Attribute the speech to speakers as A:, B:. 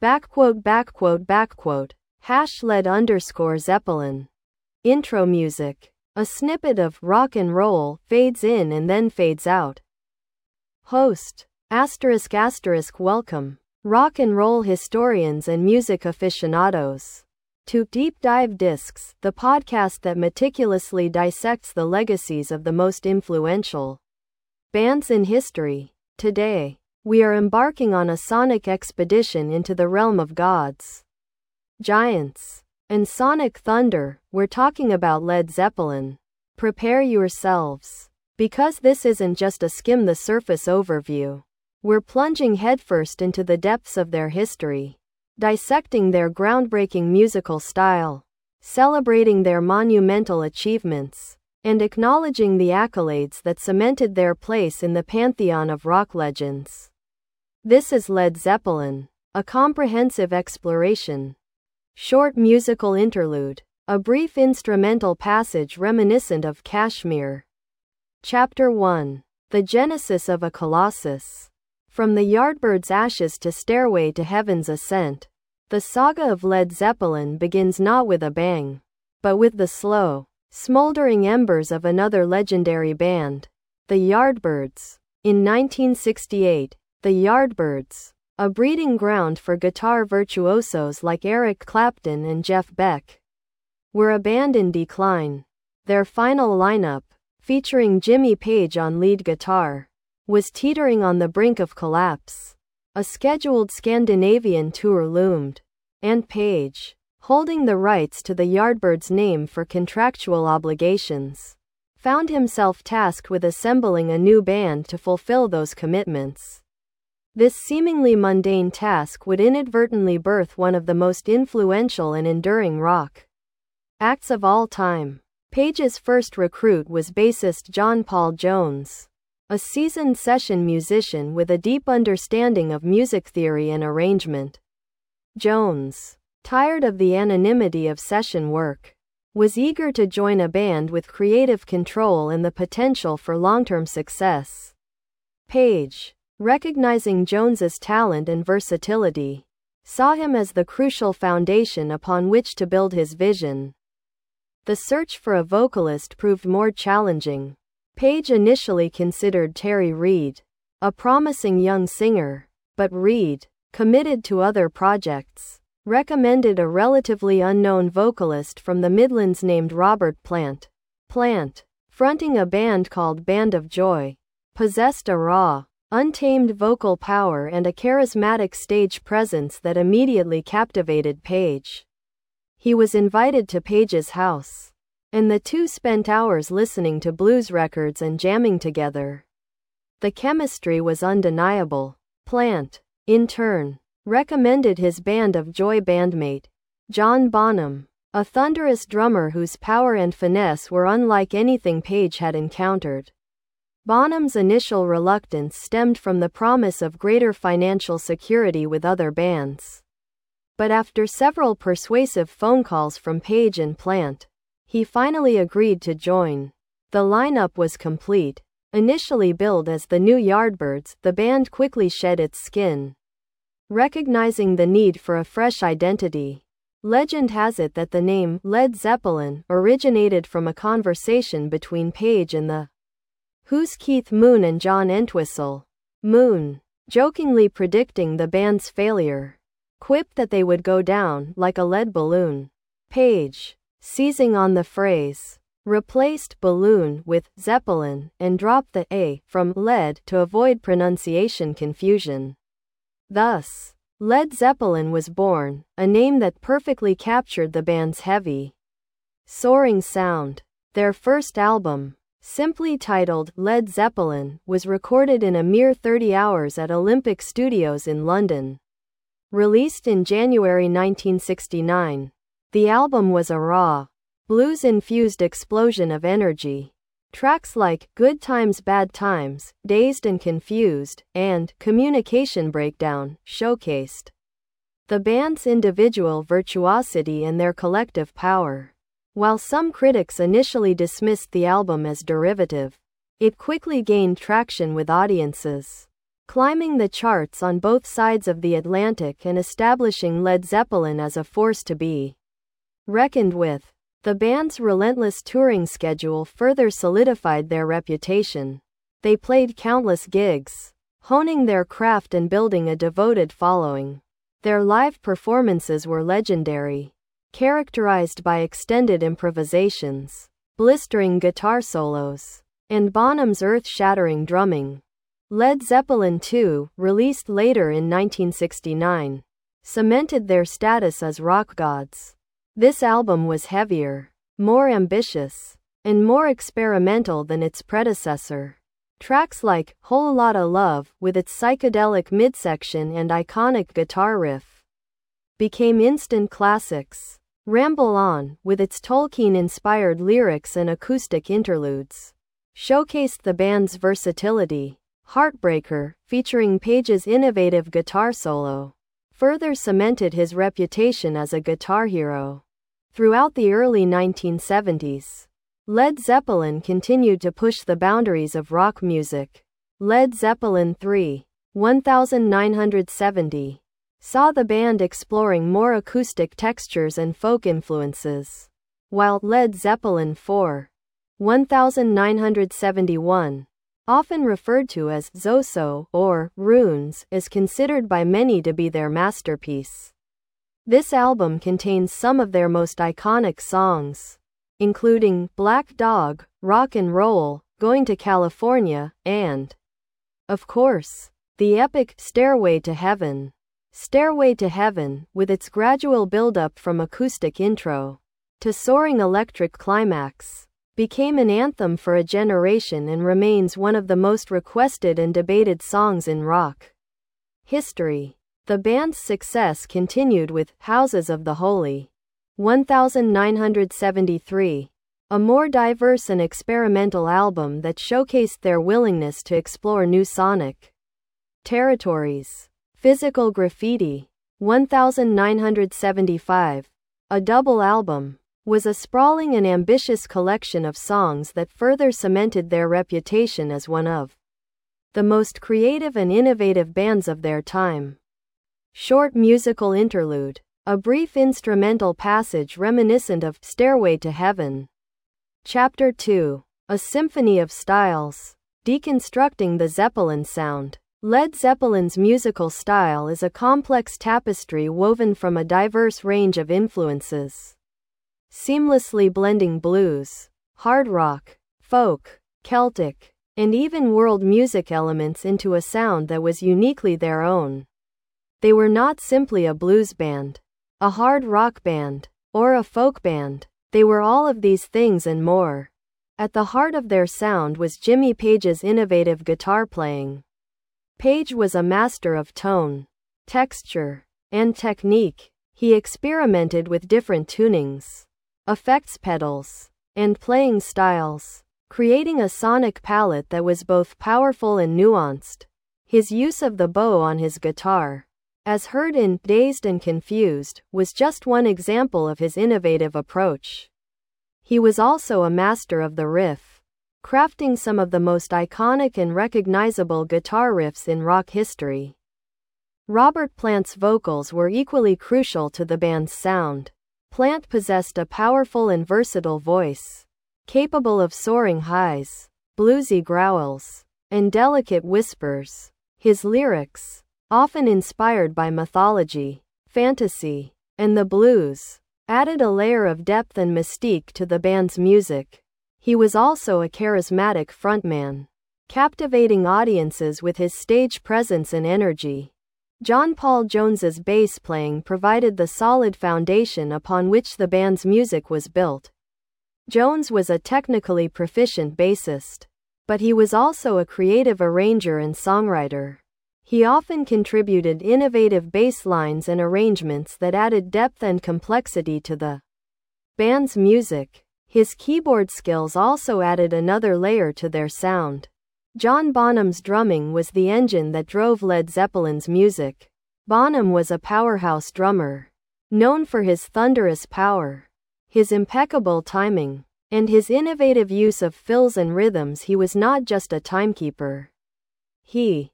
A: Backquote, backquote, backquote. #Led_Zeppelin. Intro music. A snippet of rock and roll fades in and then fades out. Host. ***. Welcome, rock and roll historians and music aficionados, to Deep Dive Discs, the podcast that meticulously dissects the legacies of the most influential bands in history. Today, we are embarking on a sonic expedition into the realm of gods, giants, and sonic thunder. We're talking about Led Zeppelin. Prepare yourselves, because this isn't just a skim-the-surface overview. We're plunging headfirst into the depths of their history, dissecting their groundbreaking musical style, celebrating their monumental achievements, and acknowledging the accolades that cemented their place in the pantheon of rock legends. This is Led Zeppelin, a comprehensive exploration. Short musical interlude, a brief instrumental passage reminiscent of Kashmir. Chapter 1. The Genesis of a Colossus. From the Yardbirds' ashes to Stairway to Heaven's ascent, the saga of Led Zeppelin begins not with a bang, but with the slow, smoldering embers of another legendary band, the Yardbirds. In 1968, the Yardbirds, a breeding ground for guitar virtuosos like Eric Clapton and Jeff Beck, were a band in decline. Their final lineup, featuring Jimmy Page on lead guitar, was teetering on the brink of collapse. A scheduled Scandinavian tour loomed, and Page, holding the rights to the Yardbirds' name for contractual obligations, found himself tasked with assembling a new band to fulfill those commitments. This seemingly mundane task would inadvertently birth one of the most influential and enduring rock acts of all time. Page's first recruit was bassist John Paul Jones, a seasoned session musician with a deep understanding of music theory and arrangement. Jones, tired of the anonymity of session work, was eager to join a band with creative control and the potential for long-term success. Page, recognizing Jones's talent and versatility, saw him as the crucial foundation upon which to build his vision. The search for a vocalist proved more challenging. Page initially considered Terry Reid, a promising young singer, but Reid, committed to other projects, recommended a relatively unknown vocalist from the Midlands named Robert Plant. Plant, fronting a band called Band of Joy, possessed a raw, untamed vocal power and a charismatic stage presence that immediately captivated Page. He was invited to Page's house, and the two spent hours listening to blues records and jamming together. The chemistry was undeniable. Plant, in turn, recommended his Band of Joy bandmate, John Bonham, a thunderous drummer whose power and finesse were unlike anything Page had encountered. Bonham's initial reluctance stemmed from the promise of greater financial security with other bands. But after several persuasive phone calls from Page and Plant, he finally agreed to join. The lineup was complete. Initially billed as the New Yardbirds, the band quickly shed its skin, recognizing the need for a fresh identity. Legend has it that the name Led Zeppelin originated from a conversation between Page and the Who's Keith Moon and John Entwistle. Moon, jokingly predicting the band's failure, quipped that they would go down like a lead balloon. Page, seizing on the phrase, replaced balloon with Zeppelin and dropped the A from lead to avoid pronunciation confusion. Thus, Led Zeppelin was born, a name that perfectly captured the band's heavy, soaring sound. Their first album, simply titled Led Zeppelin, was recorded in a mere 30 hours at Olympic Studios in London. Released in January 1969, the album was a raw, blues-infused explosion of energy. Tracks like Good Times Bad Times, Dazed and Confused, and Communication Breakdown showcased the band's individual virtuosity and their collective power. While some critics initially dismissed the album as derivative, it quickly gained traction with audiences. climbing the charts on both sides of the Atlantic and establishing Led Zeppelin as a force to be reckoned with. The band's relentless touring schedule further solidified their reputation. They played countless gigs, honing their craft and building a devoted following. Their live performances were legendary, characterized by extended improvisations, blistering guitar solos, and Bonham's earth-shattering drumming. Led Zeppelin II, released later in 1969, cemented their status as rock gods. This album was heavier, more ambitious, and more experimental than its predecessor. Tracks like Whole Lotta Love, with its psychedelic midsection and iconic guitar riff, became instant classics. Ramble On, with its Tolkien-inspired lyrics and acoustic interludes, showcased the band's versatility. Heartbreaker, featuring Page's innovative guitar solo, further cemented his reputation as a guitar hero. Throughout the early 1970s, Led Zeppelin continued to push the boundaries of rock music. Led Zeppelin III, 1970, saw the band exploring more acoustic textures and folk influences, while Led Zeppelin IV, 1971, often referred to as Zoso or Runes, is considered by many to be their masterpiece. This album contains some of their most iconic songs, including Black Dog, Rock and Roll, Going to California, and, of course, the epic Stairway to Heaven. Stairway to Heaven, with its gradual build-up from acoustic intro to soaring electric climax, became an anthem for a generation and remains one of the most requested and debated songs in rock history. The band's success continued with Houses of the Holy, 1973, a more diverse and experimental album that showcased their willingness to explore new sonic territories. Physical Graffiti, 1975, a double album, was a sprawling and ambitious collection of songs that further cemented their reputation as one of the most creative and innovative bands of their time. Short musical interlude, a brief instrumental passage reminiscent of Stairway to Heaven. Chapter 2, a symphony of styles, deconstructing the Zeppelin sound. Led Zeppelin's musical style is a complex tapestry woven from a diverse range of influences, seamlessly blending blues, hard rock, folk, Celtic, and even world music elements into a sound that was uniquely their own. They were not simply a blues band, a hard rock band, or a folk band. They were all of these things and more. At the heart of their sound was Jimmy Page's innovative guitar playing. Page was a master of tone, texture, and technique. He experimented with different tunings, effects pedals, and playing styles, creating a sonic palette that was both powerful and nuanced. His use of the bow on his guitar, as heard in Dazed and Confused, was just one example of his innovative approach. He was also a master of the riff, crafting some of the most iconic and recognizable guitar riffs in rock history. Robert Plant's vocals were equally crucial to the band's sound. Plant possessed a powerful and versatile voice, capable of soaring highs, bluesy growls, and delicate whispers. His lyrics, often inspired by mythology, fantasy, and the blues, added a layer of depth and mystique to the band's music. He was also a charismatic frontman, captivating audiences with his stage presence and energy. John Paul Jones's bass playing provided the solid foundation upon which the band's music was built. Jones was a technically proficient bassist, but he was also a creative arranger and songwriter. He often contributed innovative bass lines and arrangements that added depth and complexity to the band's music. His keyboard skills also added another layer to their sound. John Bonham's drumming was the engine that drove Led Zeppelin's music. Bonham was a powerhouse drummer, known for his thunderous power, his impeccable timing, and his innovative use of fills and rhythms. He was not just a timekeeper. He